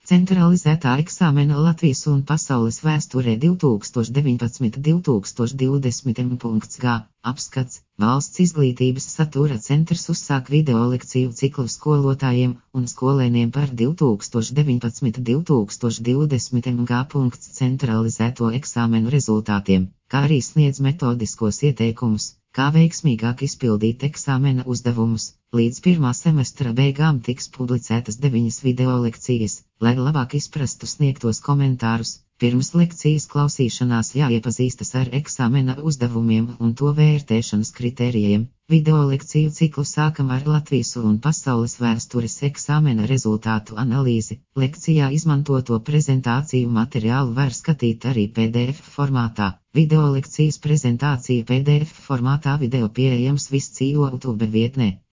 Centralizētā eksāmena Latvijas un pasaules vēsturē 2019–2020. Apskats. Valsts izglītības satura centrs uzsāk videolekciju ciklu skolotājiem un skolēniem par 2019–2020. Centralizēto eksāmenu rezultātiem, kā arī sniedz metodiskos ieteikumus, kā veiksmīgāk izpildīt eksāmena uzdevumus. Līdz pirmā semestra beigām tiks publicētas 9 videolekcijas, lai labāk izprastu sniegtos komentārus. Pirms lekcijas klausīšanās jāiepazīstas ar eksāmena uzdevumiem un to vērtēšanas kritērijiem. Videolekciju ciklu sākam ar Latvijas un pasaules vēstures eksāmena rezultātu analīzi. Lekcijā izmantoto prezentāciju materiālu var skatīt arī PDF formātā. Videolekcijas prezentācija PDF formātā video pieejams Visci YouTube vietnē.